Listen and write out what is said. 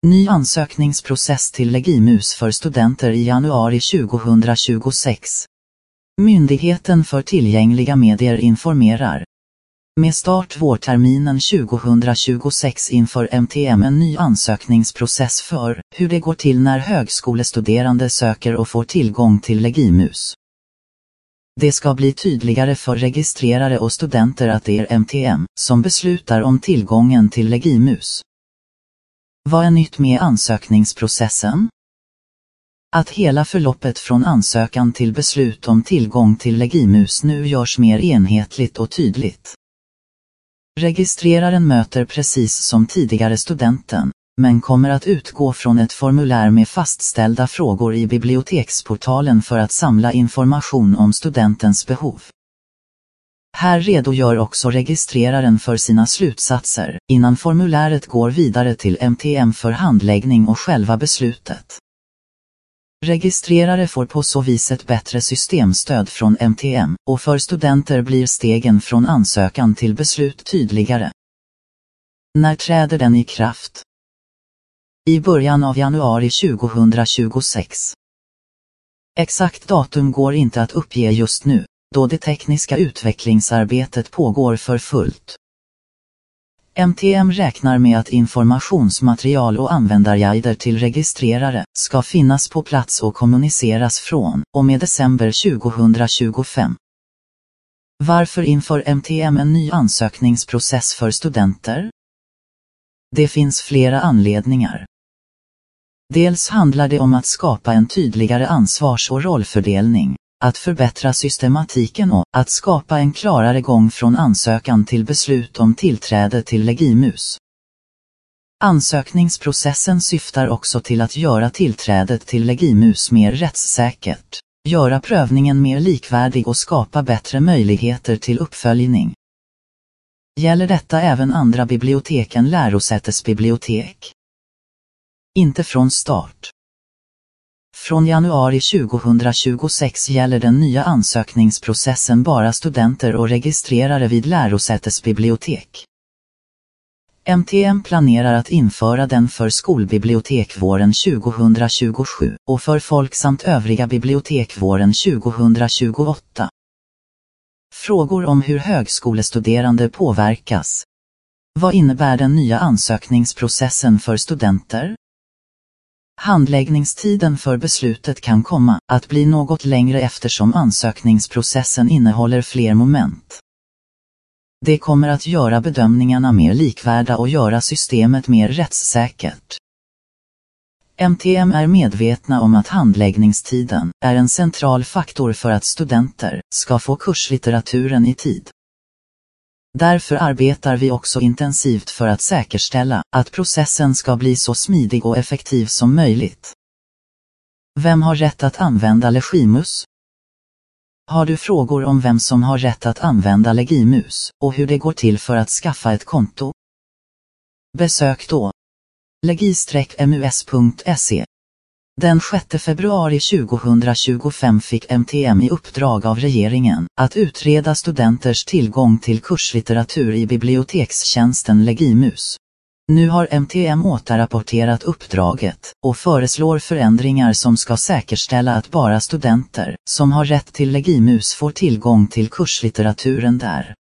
Ny ansökningsprocess till Legimus för studenter i januari 2026. Myndigheten för tillgängliga medier informerar. Med start vårterminen 2026 inför MTM en ny ansökningsprocess för hur det går till när högskolestuderande söker och får tillgång till Legimus. Det ska bli tydligare för registrerare och studenter att det är MTM som beslutar om tillgången till Legimus. Vad är nytt med ansökningsprocessen? Att hela förloppet från ansökan till beslut om tillgång till Legimus nu görs mer enhetligt och tydligt. Registreraren möter precis som tidigare studenten, men kommer att utgå från ett formulär med fastställda frågor i biblioteksportalen för att samla information om studentens behov. Här redogör också registreraren för sina slutsatser, innan formuläret går vidare till MTM för handläggning och själva beslutet. Registrerare får på så vis ett bättre systemstöd från MTM, och för studenter blir stegen från ansökan till beslut tydligare. När träder den i kraft? I början av januari 2026. Exakt datum går inte att uppge just nu, då det tekniska utvecklingsarbetet pågår för fullt. MTM räknar med att informationsmaterial och användarguider till registrerare ska finnas på plats och kommuniceras från och med december 2025. Varför inför MTM en ny ansökningsprocess för studenter? Det finns flera anledningar. Dels handlar det om att skapa en tydligare ansvars- och rollfördelning, att förbättra systematiken och att skapa en klarare gång från ansökan till beslut om tillträde till Legimus. Ansökningsprocessen syftar också till att göra tillträdet till Legimus mer rättssäkert, göra prövningen mer likvärdig och skapa bättre möjligheter till uppföljning. Gäller detta även andra bibliotek än lärosätesbibliotek? Inte från start. Från januari 2026 gäller den nya ansökningsprocessen bara studenter och registrerare vid lärosätesbibliotek. MTM planerar att införa den för skolbibliotek våren 2027 och för folk samt övriga bibliotek våren 2028. Frågor om hur högskolestuderande påverkas. Vad innebär den nya ansökningsprocessen för studenter? Handläggningstiden för beslutet kan komma att bli något längre eftersom ansökningsprocessen innehåller fler moment. Det kommer att göra bedömningarna mer likvärda och göra systemet mer rättssäkert. MTM är medvetna om att handläggningstiden är en central faktor för att studenter ska få kurslitteraturen i tid. Därför arbetar vi också intensivt för att säkerställa att processen ska bli så smidig och effektiv som möjligt. Vem har rätt att använda Legimus? Har du frågor om vem som har rätt att använda Legimus och hur det går till för att skaffa ett konto? Besök då legi-mus.se. Den 6 februari 2025 fick MTM i uppdrag av regeringen att utreda studenters tillgång till kurslitteratur i bibliotekstjänsten Legimus. Nu har MTM återrapporterat uppdraget och föreslår förändringar som ska säkerställa att bara studenter som har rätt till Legimus får tillgång till kurslitteraturen där.